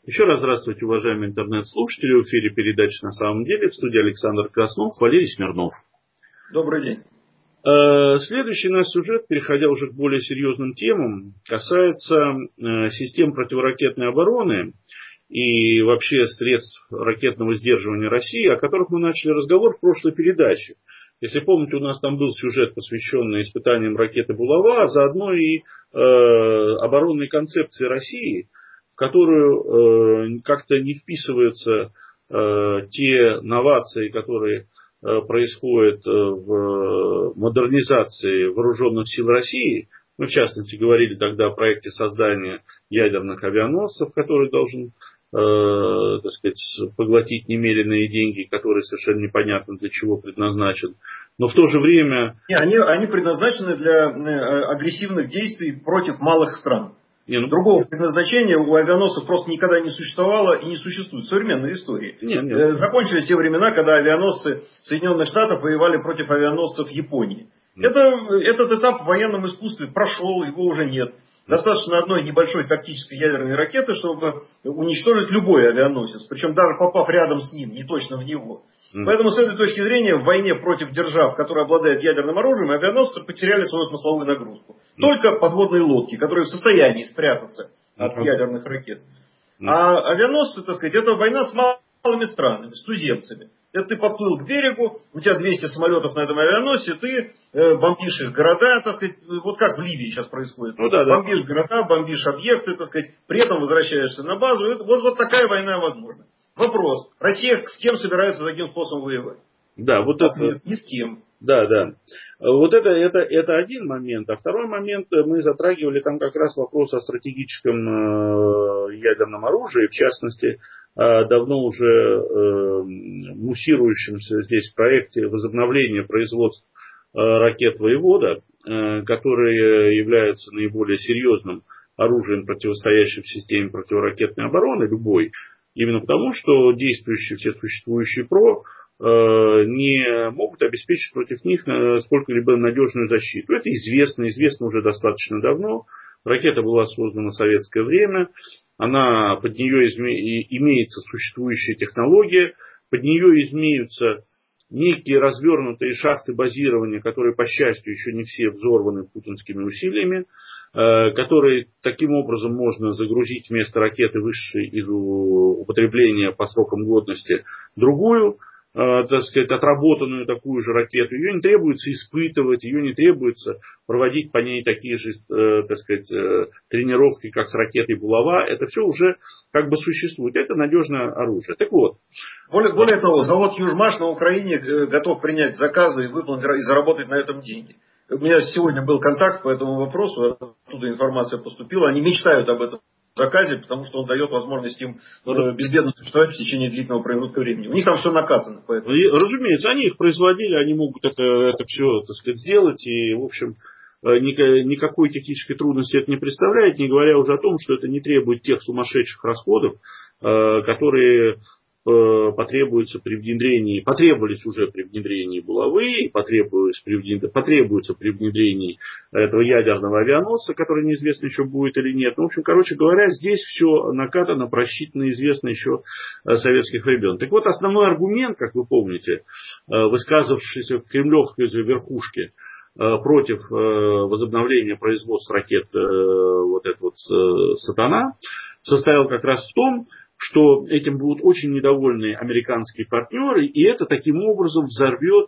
Еще раз здравствуйте, уважаемые интернет-слушатели. В эфире передача «На самом деле». В студии Александр Краснов, Валерий Смирнов. Добрый день. Следующий наш сюжет, переходя уже к более серьезным темам, касается систем противоракетной обороны и вообще средств ракетного сдерживания России, о которых мы начали разговор в прошлой передаче. Если помните, у нас там был сюжет, посвященный испытаниям ракеты «Булава», а заодно и оборонной концепции России, в которую как-то не вписываются те новации, которые происходят в модернизации вооруженных сил России. Мы, в частности, говорили тогда о проекте создания ядерных авианосцев, который должен, так сказать, поглотить немеренные деньги, которые совершенно непонятно для чего предназначен. Но в то же время... Они предназначены для агрессивных действий против малых стран. Другого предназначения у авианосцев просто никогда не существовало и не существует в современной истории. Закончились те времена, когда авианосцы Соединенных Штатов воевали против авианосцев Японии. Этот этап в военном искусстве прошел, его уже нет. Достаточно одной небольшой тактической ядерной ракеты, чтобы уничтожить любой авианосец. Причем даже попав рядом с ним, не точно в него. Поэтому с этой точки зрения в войне против держав, которые обладают ядерным оружием, авианосцы потеряли свою смысловую нагрузку. Только подводные лодки, которые в состоянии спрятаться от ядерных ракет. А авианосцы, так сказать, это война с малыми странами, с туземцами. Это ты поплыл к берегу, у тебя 200 самолетов на этом авианосе, ты бомбишь их города, так сказать, вот как в Ливии сейчас происходит. Бомбишь города, бомбишь объекты, так сказать, при этом возвращаешься на базу. Вот такая война возможна. Вопрос. Россия с кем собирается таким способом воевать? Да, вот это... Ни с кем. Да. Вот это один момент. А второй момент, мы затрагивали там как раз вопрос о стратегическом ядерном оружии. В частности, давно уже муссирующемся здесь проекте возобновления производства ракет «Воевода», которые являются наиболее серьезным оружием, противостоящим системе противоракетной обороны, любой. Именно потому, что действующие, все существующие ПРО не могут обеспечить против них сколько-либо надежную защиту. Это известно уже достаточно давно. Ракета была создана в советское время. Под нее имеется существующая технология. Под нее имеются некие развернутые шахты базирования, которые, по счастью, еще не все взорваны путинскими усилиями, которые таким образом можно загрузить вместо ракеты, вышедшей из употребления по срокам годности, другую, так сказать, отработанную такую же ракету. Ее не требуется испытывать, ее не требуется проводить по ней такие же, так сказать, тренировки, как с ракетой «Булава». Это все уже как бы существует. Это надежное оружие. Так вот. Более того, завод «Южмаш» на Украине готов принять заказы и выполнить и заработать на этом деньги. У меня сегодня был контакт по этому вопросу, оттуда информация поступила. Они мечтают об этом заказе, потому что он дает возможность им безбедно существовать в течение длительного промежутка времени. У них там все накатано. Поэтому. Разумеется, они их производили, они могут это все, так сказать, сделать. И, в общем, никакой технической трудности это не представляет, не говоря уже о том, что это не требует тех сумасшедших расходов, которые потребовались уже при внедрении «Булавы», потребуются при внедрении этого ядерного авианосца, который неизвестно еще будет или нет. Ну, в общем, короче говоря, здесь все накатано, просчитано, известно еще советских времен. Так вот, основной аргумент, как вы помните, высказывавшийся в кремлевской верхушке против возобновления производства ракет «Сатана», состоял как раз в том, что этим будут очень недовольны американские партнеры, и это таким образом взорвет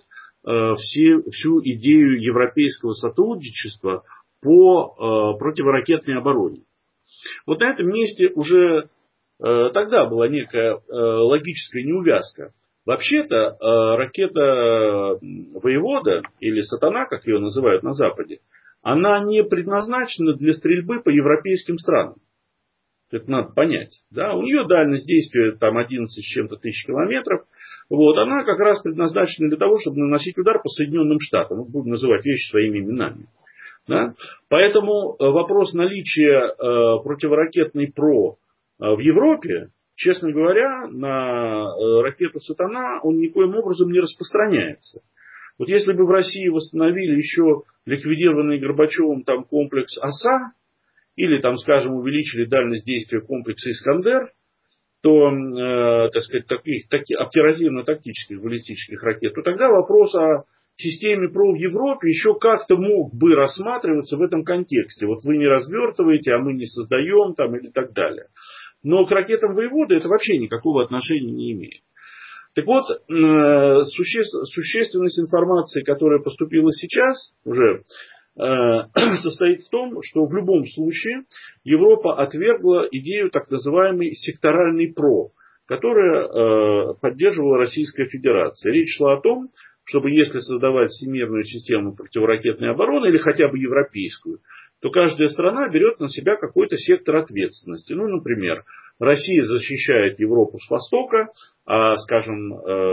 всю идею европейского сотрудничества по противоракетной обороне. Вот на этом месте уже тогда была некая логическая неувязка. Вообще-то ракета «Воевода» или «Сатана», как ее называют на Западе, она не предназначена для стрельбы по европейским странам. Это надо понять. Да? У нее дальность действия там 11 с чем-то тысяч километров. Вот. Она как раз предназначена для того, чтобы наносить удар по Соединенным Штатам. Мы будем называть вещи своими именами. Да? Поэтому вопрос наличия противоракетной ПРО в Европе, честно говоря, на ракету «Сатана» он никоим образом не распространяется. Вот если бы в России восстановили еще ликвидированный Горбачевым там комплекс «Оса», или, там, скажем, увеличили дальность действия комплекса «Искандер», то, так сказать, таких оперативно-тактических баллистических ракет, то тогда вопрос о системе ПРО в Европе еще как-то мог бы рассматриваться в этом контексте. Вот вы не развертываете, а мы не создаем там, или так далее. Но к ракетам воеводы это вообще никакого отношения не имеет. Так вот, существенность информации, которая поступила сейчас, уже состоит в том, что в любом случае Европа отвергла идею так называемой секторальной ПРО, которая поддерживала Российская Федерация. Речь шла о том, чтобы если создавать всемирную систему противоракетной обороны или хотя бы европейскую, то каждая страна берет на себя какой-то сектор ответственности. Ну, например, Россия защищает Европу с востока, а, скажем,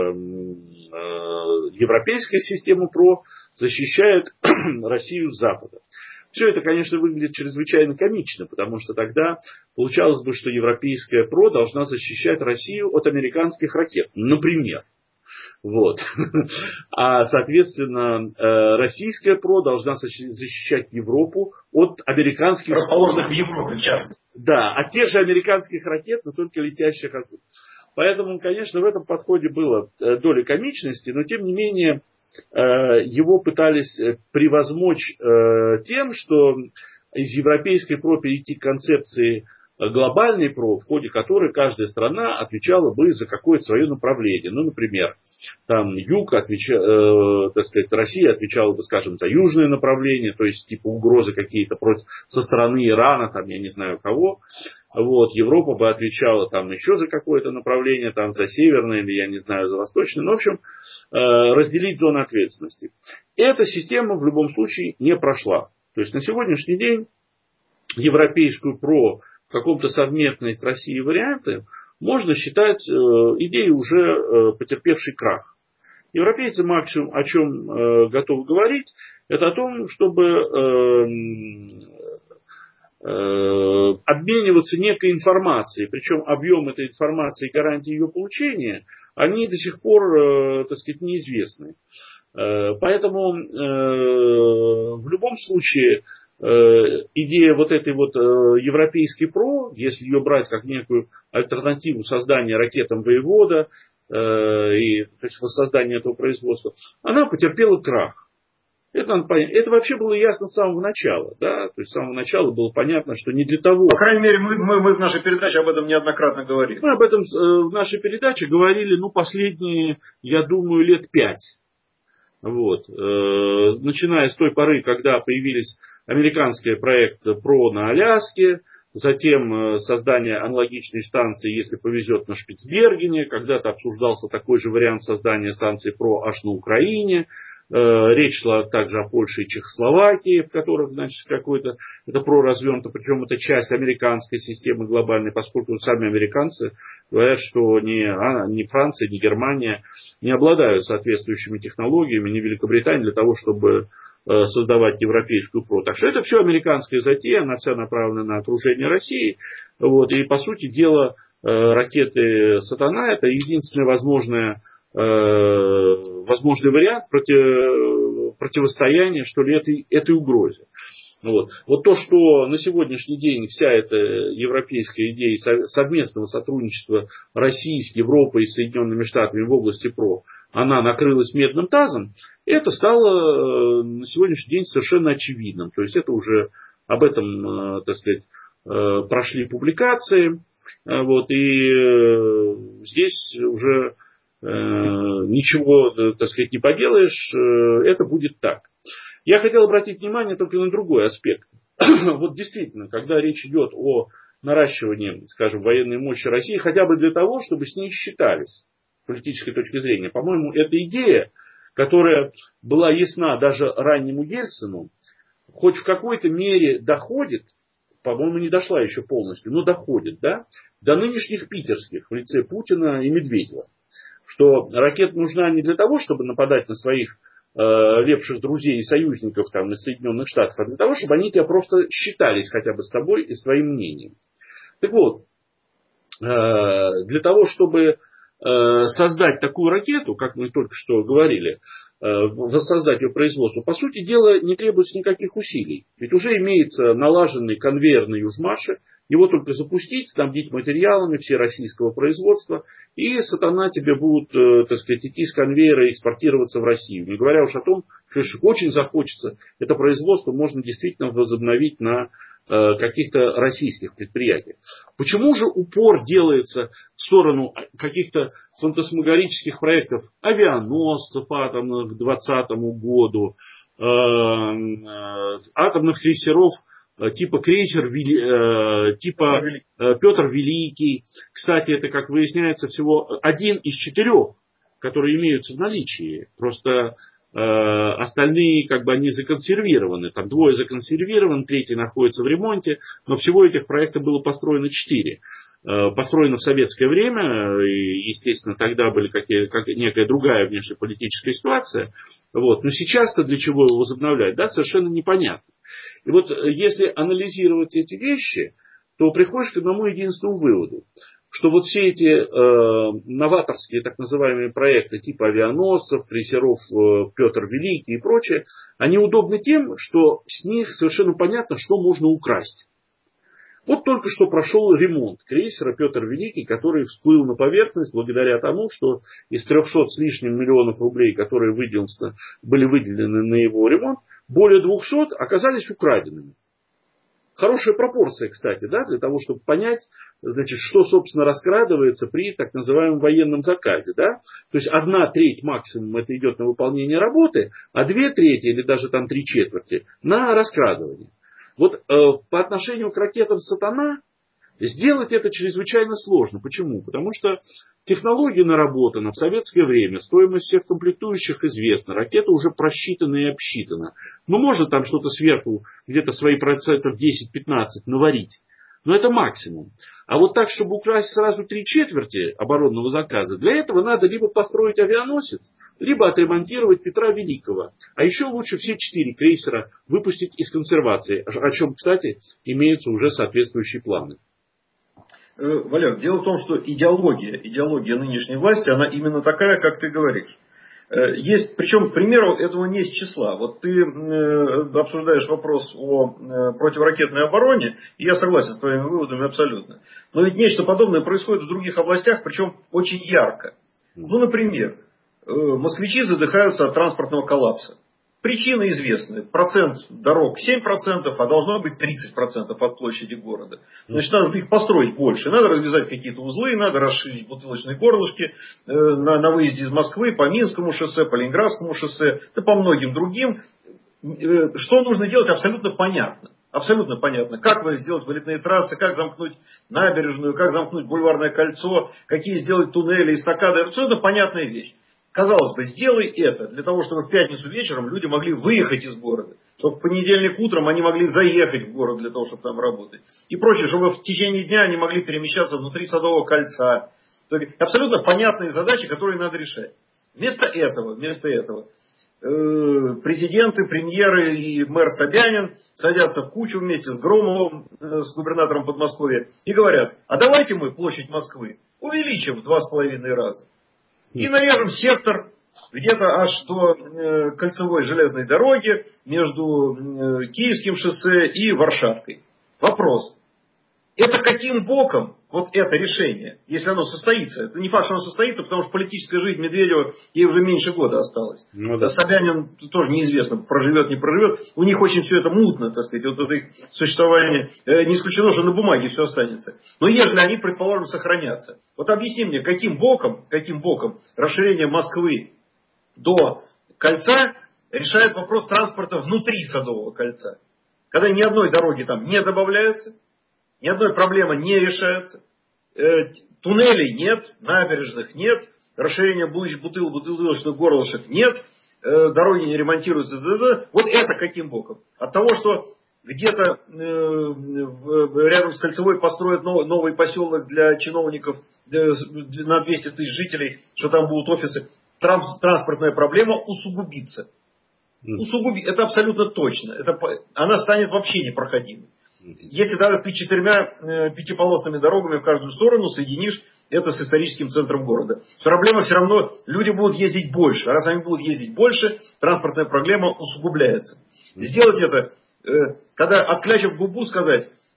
европейская система ПРО защищает Россию с запада. Все это, конечно, выглядит чрезвычайно комично, потому что тогда получалось бы, что европейская ПРО должна защищать Россию от американских ракет, например. Вот. А, соответственно, российская ПРО должна защищать Европу от американских... Расположенных в Европе, в частности. Да, от тех же американских ракет, но только летящих отсюда. Поэтому, конечно, в этом подходе было доля комичности, но, тем не менее, его пытались превозмочь тем, что из европейской ПРО перейти к концепции глобальной ПРО, в ходе которой каждая страна отвечала бы за какое-то свое направление. Ну, например, там юг, так сказать, Россия отвечала бы, скажем, за южное направление, то есть типа угрозы какие-то со стороны Ирана, там, я не знаю кого. Вот, Европа бы отвечала там еще за какое-то направление, там, за северное или, я не знаю, за восточное. Ну, в общем, разделить зоны ответственности. Эта система в любом случае не прошла. То есть на сегодняшний день европейскую ПРО в каком-то совместной с Россией варианте можно считать идеей уже потерпевшей крах. Европейцы максимум о чем готовы говорить, это о том, чтобы обмениваться некой информацией, причем объем этой информации и гарантии ее получения, они до сих пор, так сказать, неизвестны. Поэтому в любом случае идея вот этой вот европейской ПРО, если ее брать как некую альтернативу создания ракетам воевода, и, то есть воссоздания этого производства, она потерпела крах. Это вообще было ясно с самого начала. Да? То есть с самого начала было понятно, что не для того... По крайней мере, мы в нашей передаче об этом неоднократно говорили. Мы об этом в нашей передаче говорили, последние, я думаю, лет 5. Вот. Начиная с той поры, когда появились американские проекты ПРО на Аляске, затем создание аналогичной станции, если повезет, на Шпицбергене, когда-то обсуждался такой же вариант создания станции ПРО аж на Украине. Речь шла также о Польше и Чехословакии, в которых, значит, какое-то это ПРО развернуто, причем это часть американской системы глобальной, поскольку сами американцы говорят, что ни Франция, ни Германия не обладают соответствующими технологиями, ни Великобритания для того, чтобы создавать европейскую ПРО. Так что это все американская затея, она вся направлена на окружение России. Вот, и по сути дела ракеты «Сатана» это единственный возможный вариант противостояния, что ли, этой угрозе. Вот то, что на сегодняшний день вся эта европейская идея совместного сотрудничества России с Европой и Соединенными Штатами в области ПРО, она накрылась медным тазом, это стало на сегодняшний день совершенно очевидным. То есть это уже об этом, так сказать, прошли публикации. Вот, и здесь уже ничего, так сказать, не поделаешь, это будет так. Я хотел обратить внимание только на другой аспект. Вот действительно, когда речь идет о наращивании, скажем, военной мощи России, хотя бы для того, чтобы с ней считались с политической точки зрения, по-моему, эта идея, которая была ясна даже раннему Ельцину, хоть в какой-то мере доходит, по-моему, не дошла еще полностью, но доходит, да, до нынешних питерских в лице Путина и Медведева. Что ракета нужна не для того, чтобы нападать на своих лепших друзей и союзников там, из Соединенных Штатов, а для того, чтобы они тебя просто считались хотя бы с тобой и с твоим мнением. Так вот, для того, чтобы создать такую ракету, как мы только что говорили, воссоздать ее производство, по сути дела, не требуется никаких усилий. Ведь уже имеется налаженный конвейер на Южмаше, Его только запустить, снабдить материалами все российского производства, и сатана тебе будут, так сказать, идти с конвейера и экспортироваться в Россию. Не говоря уж о том, что если очень захочется, это производство можно действительно возобновить на каких-то российских предприятиях. Почему же упор делается в сторону каких-то фантасмагорических проектов авианосцев атомных к 2020 году, атомных крейсеров типа крейсер, типа Петр Великий. Кстати, это, как выясняется, всего один из 4, которые имеются в наличии. Просто остальные, как бы, они законсервированы. Там 2 законсервированы, 3 находится в ремонте. Но всего этих проектов было построено 4. Построено в советское время. И, естественно, тогда были как некая другая внешнеполитическая ситуация. Вот. Но сейчас-то для чего его возобновлять, да, совершенно непонятно. И вот если анализировать эти вещи, то приходишь к одному единственному выводу, что вот все эти новаторские так называемые проекты типа авианосцев, крейсеров Петр Великий и прочее, они удобны тем, что с них совершенно понятно, что можно украсть. Вот только что прошел ремонт крейсера Петр Великий, который всплыл на поверхность благодаря тому, что из 300 с лишним миллионов рублей, которые были выделены на его ремонт, более 200 оказались украденными. Хорошая пропорция, кстати, да, для того, чтобы понять, значит, что, собственно, раскрадывается при так называемом военном заказе. Да? То есть 1/3 максимум это идет на выполнение работы, а 2/3 или даже там 3/4 на раскрадывание. Вот по отношению к ракетам «Сатана» сделать это чрезвычайно сложно. Почему? Потому что технология наработана в советское время, стоимость всех комплектующих известна, ракета уже просчитана и обсчитана. Ну, можно там что-то сверху, где-то свои процентов 10-15 наварить. Но это максимум. А вот так, чтобы украсть сразу 3/4 оборонного заказа, для этого надо либо построить авианосец, либо отремонтировать Петра Великого. А еще лучше все 4 крейсера выпустить из консервации, о чем, кстати, имеются уже соответствующие планы. Валер, дело в том, что идеология нынешней власти, она именно такая, как ты говоришь. Есть, причем примеров этого не из числа. Вот ты обсуждаешь вопрос о противоракетной обороне, и я согласен с твоими выводами абсолютно. Но ведь нечто подобное происходит в других областях, причем очень ярко. Ну, например, москвичи задыхаются от транспортного коллапса. Причины известны. Процент дорог 7%, а должно быть 30% от площади города. Значит, надо их построить больше. Надо развязать какие-то узлы, надо расширить бутылочные горлышки на выезде из Москвы по Минскому шоссе, по Ленинградскому шоссе, да по многим другим. Что нужно делать, абсолютно понятно. Абсолютно понятно. Как сделать вылетные трассы, как замкнуть набережную, как замкнуть бульварное кольцо, какие сделать туннели, эстакады. Это абсолютно понятная вещь. Казалось бы, сделай это для того, чтобы в пятницу вечером люди могли выехать из города. Чтобы в понедельник утром они могли заехать в город для того, чтобы там работать. И прочее, чтобы в течение дня они могли перемещаться внутри Садового кольца. То есть, абсолютно понятные задачи, которые надо решать. Вместо этого президенты, премьеры и мэр Собянин садятся в кучу вместе с Громовым, с губернатором Подмосковья, и говорят, а давайте мы площадь Москвы увеличим в 2,5 раза. И нарежем сектор где-то аж до кольцевой железной дороги между Киевским шоссе и Варшавкой. Вопрос. Это каким боком вот это решение, если оно состоится? Это не факт, что оно состоится, потому что политическая жизнь Медведева, ей уже меньше года осталось. Ну, да. Собянин тоже неизвестно, проживет, не проживет. У них очень все это мутно, так сказать. Вот это их существование. Не исключено, что на бумаге все останется. Но если они, предположим, сохранятся. Вот объясни мне, каким боком расширение Москвы до кольца решает вопрос транспорта внутри Садового кольца. Когда ни одной дороги там не добавляется. Ни одной проблемы не решается. Туннелей нет, набережных нет, расширения бутылочных горлышек нет, дороги не ремонтируются. Вот это каким боком? От того, что где-то рядом с Кольцевой построят новый поселок для чиновников на 200 тысяч жителей, что там будут офисы, транспортная проблема усугубится. Это абсолютно точно. Она станет вообще непроходимой. Если даже ты 4 пятиполосными дорогами в каждую сторону соединишь это с историческим центром города. Проблема все равно, люди будут ездить больше. А раз они будут ездить больше, транспортная проблема усугубляется. Сделать это, когда отклячив губу сказать,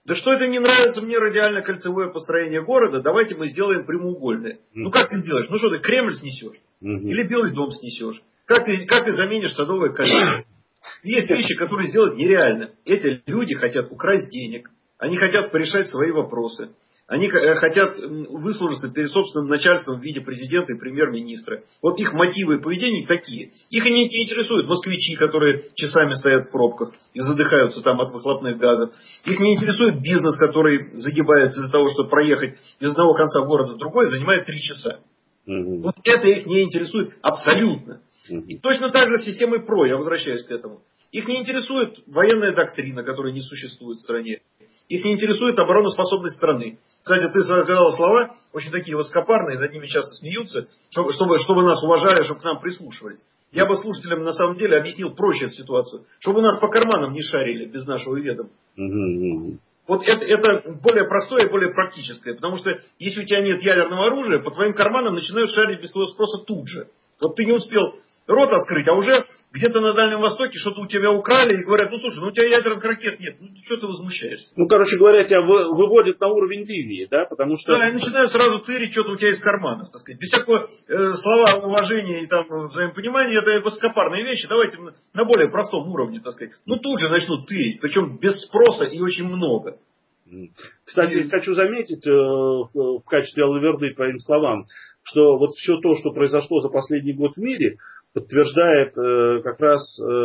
Да что это не нравится мне радиально-кольцевое построение города, давайте мы сделаем прямоугольное. Ну как ты сделаешь? Ну что ты Кремль снесешь? Или Белый дом снесешь? Как ты заменишь Садовое кольцо? Есть вещи, которые сделать нереально. Эти люди хотят украсть денег, они хотят порешать свои вопросы. Они хотят выслужиться перед собственным начальством в виде президента и премьер-министра. Вот их мотивы и поведение такие. Их не интересуют москвичи, которые часами стоят в пробках и задыхаются там от выхлопных газов. Их не интересует бизнес, который загибается из-за того, чтобы проехать из одного конца города в другой, занимает 3 часа. Вот это их не интересует абсолютно. И точно так же с системой ПРО, я возвращаюсь к этому. Их не интересует военная доктрина, которая не существует в стране. Их не интересует обороноспособность страны. Кстати, ты сказал слова, очень такие высокопарные, над ними часто смеются, чтобы нас уважали, чтобы к нам прислушивались. Я бы слушателям на самом деле объяснил проще эту ситуацию. Чтобы нас по карманам не шарили без нашего ведома. Вот это более простое и более практическое. Потому что если у тебя нет ядерного оружия, по твоим карманам начинают шарить без твоего спроса тут же. Вот ты не успел рот открыть, а уже где-то на Дальнем Востоке что-то у тебя украли и говорят, ну слушай, ну у тебя ядерных ракет нет, ну что ты возмущаешься? Ну, короче говоря, тебя выводят на уровень Ливии, да, потому что... Да, и начинают сразу тырить что-то у тебя из карманов, так сказать. Без всякого слова уважения и там взаимопонимания, это высокопарные вещи, давайте на более простом уровне, так сказать. Ну тут же начнут тырить, причем без спроса и очень много. Кстати, хочу заметить в качестве алаверды твоим словам, что вот все то, что произошло за последний год в мире, подтверждает как раз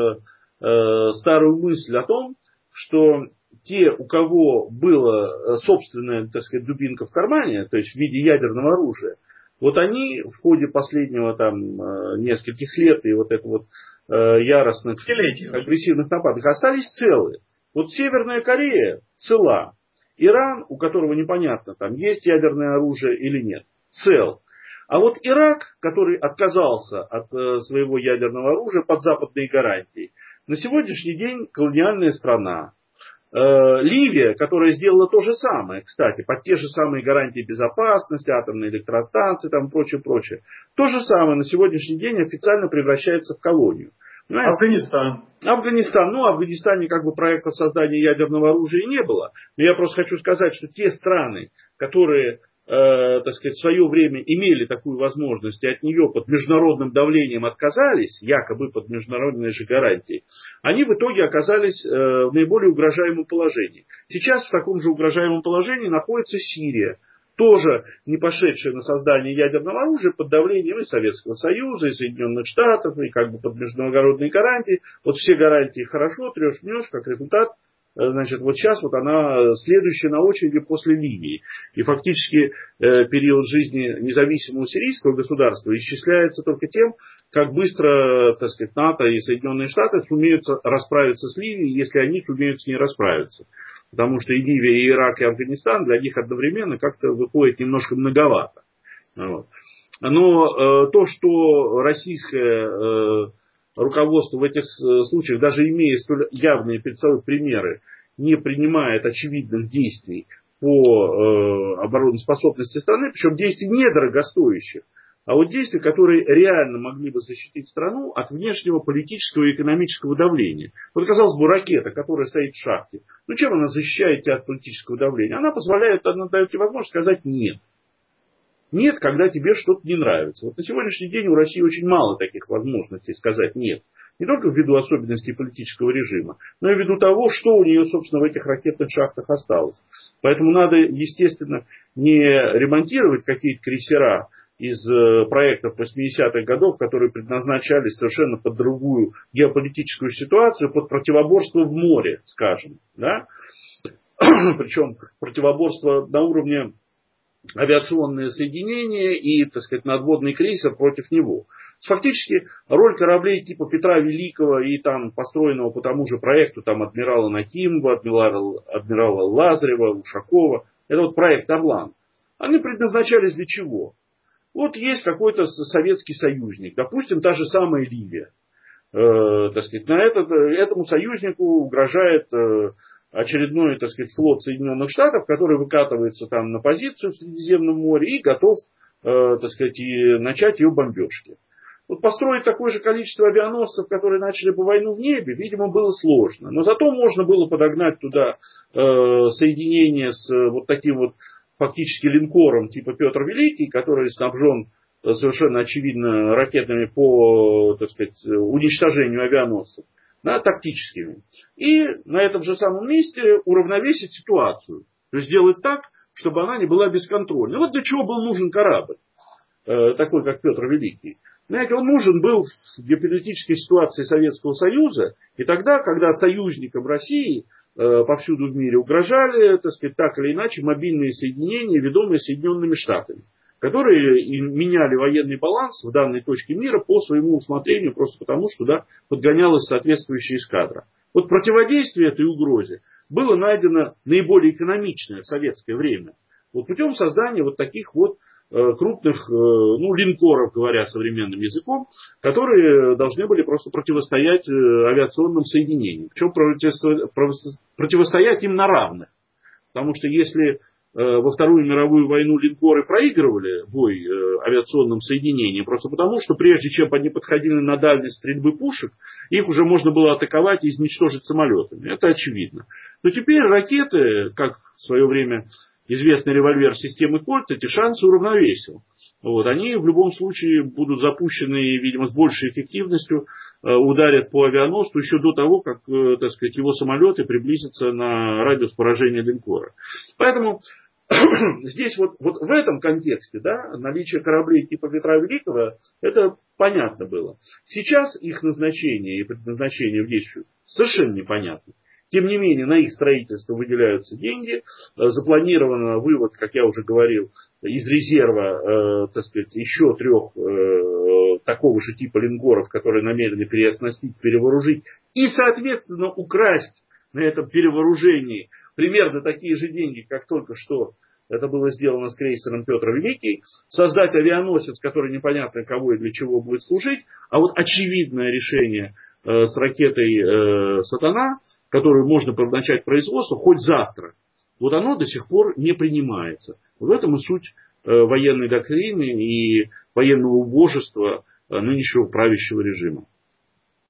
старую мысль о том, что те, у кого была собственная, так сказать, дубинка в кармане, то есть в виде ядерного оружия, вот они в ходе последнего там нескольких лет и вот это вот яростных, агрессивных нападок остались целы. Вот Северная Корея цела. Иран, у которого непонятно, там есть ядерное оружие или нет, цел. А вот Ирак, который отказался от своего ядерного оружия под западные гарантии, на сегодняшний день колониальная страна. Ливия, которая сделала то же самое, кстати, под те же самые гарантии безопасности, атомные электростанции, там прочее, прочее. То же самое на сегодняшний день официально превращается в колонию. Афганистан. Ну, в Афганистане как бы проекта создания ядерного оружия не было. Но я просто хочу сказать, что те страны, которые, так сказать, в свое время имели такую возможность и от нее под международным давлением отказались, якобы под международные же гарантии, они в итоге оказались в наиболее угрожаемом положении. Сейчас в таком же угрожаемом положении находится Сирия, тоже не пошедшая на создание ядерного оружия под давлением и Советского Союза, и Соединенных Штатов, и как бы под международные гарантии. Вот все гарантии хорошо, трешь-мнешь, как результат. Значит, вот сейчас вот она следующая на очереди после Ливии. И фактически период жизни независимого сирийского государства исчисляется только тем, как быстро, так сказать, НАТО и Соединенные Штаты сумеют расправиться с Ливией, если они сумеют с ней расправиться. Потому что и Ливия, и Ирак, и Афганистан для них одновременно как-то выходит немножко многовато. Вот. Но то, что российское руководство в этих случаях, даже имея столь явные перед собой примеры, не принимает очевидных действий по обороноспособности страны, причем действий недорогостоящих, а вот действия, которые реально могли бы защитить страну от внешнего политического и экономического давления. Вот, казалось бы, ракета, которая стоит в шахте, ну чем она защищает тебя от политического давления? Она дает тебе возможность сказать нет. Нет, когда тебе что-то не нравится. Вот на сегодняшний день у России очень мало таких возможностей сказать нет. Не только ввиду особенностей политического режима, но и ввиду того, что у нее, собственно, в этих ракетных шахтах осталось. Поэтому надо, естественно, не ремонтировать какие-то крейсера из проектов 80-х годов, которые предназначались совершенно под другую геополитическую ситуацию, под противоборство в море, скажем. Да? Причем противоборство на уровне авиационные соединения и, так сказать, надводный крейсер против него. Фактически роль кораблей типа Петра Великого и там построенного по тому же проекту там адмирала Накимова, адмирала Лазарева, Ушакова, это вот проект Орлан. Они предназначались для чего? Вот есть какой-то Советский союзник, допустим, та же самая Ливия. Так сказать, этому союзнику угрожает очередной, так сказать, флот Соединенных Штатов, который выкатывается там на позицию в Средиземном море и готов, так сказать, и начать ее бомбежки. Вот построить такое же количество авианосцев, которые начали бы войну в небе, видимо, было сложно. Но зато можно было подогнать туда соединение с вот таким вот фактически линкором типа Петр Великий, который снабжен совершенно очевидно ракетами по, так сказать, уничтожению авианосцев, да, тактическими. И на этом же самом месте уравновесить ситуацию. То есть сделать так, чтобы она не была бесконтрольной. Вот для чего был нужен корабль, такой как Петр Великий. Знаете, он нужен был в геополитической ситуации Советского Союза, и тогда, когда союзникам России повсюду в мире угрожали, так сказать, так или иначе, мобильные соединения, ведомые Соединенными Штатами, которые меняли военный баланс в данной точке мира по своему усмотрению, просто потому, что туда подгонялась соответствующая эскадра. Вот противодействие этой угрозе было найдено наиболее экономичное в советское время. Вот путем создания вот таких вот крупных, линкоров, говоря современным языком, которые должны были просто противостоять авиационным соединениям. Причем противостоять им на равных. Потому что если во Вторую мировую войну линкоры проигрывали бой авиационным соединениям, просто потому, что прежде чем они подходили на дальность стрельбы пушек, их уже можно было атаковать и изничтожить самолетами. Это очевидно. Но теперь ракеты, как в свое время известный револьвер системы Кольт, эти шансы уравновесил. Вот, они в любом случае будут запущены, видимо, с большей эффективностью, ударят по авианосцу еще до того, как, так сказать, его самолеты приблизятся на радиус поражения линкора. Поэтому здесь вот в этом контексте, да, наличие кораблей типа Петра Великого, это понятно было. Сейчас их назначение и предназначение в действии совершенно непонятно. Тем не менее, на их строительство выделяются деньги, запланирован вывод, как я уже говорил, из резерва, так сказать, еще 3 такого же типа линкоров, которые намерены переоснастить, перевооружить и, соответственно, украсть на этом перевооружении примерно такие же деньги, как только что это было сделано с крейсером Петр Великий, создать авианосец, который непонятно кого и для чего будет служить, а вот очевидное решение с ракетой «Сатана», которую можно начать производство хоть завтра, вот оно до сих пор не принимается. В этом и суть военной доктрины и военного убожества нынешнего правящего режима.